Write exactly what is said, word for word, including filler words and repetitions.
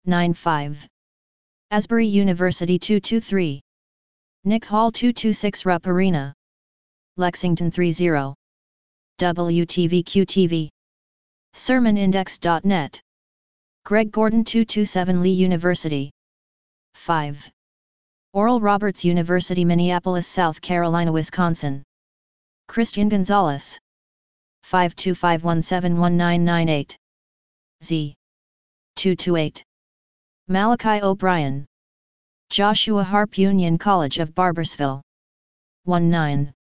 nine five. Asbury University two two three. Nick Hall two two six. Rupp Arena. Lexington three zero. W T V Q T V. Sermon Index dot net. Greg Gordon two two seven. Lee University. five. Oral Roberts University Minneapolis, South Carolina, Wisconsin. Christian Gonzalez. five two five one seven one nine nine eight. Z. two two eight. Malachi O'Brien. Joshua Harp Union College of Barboursville. one nine.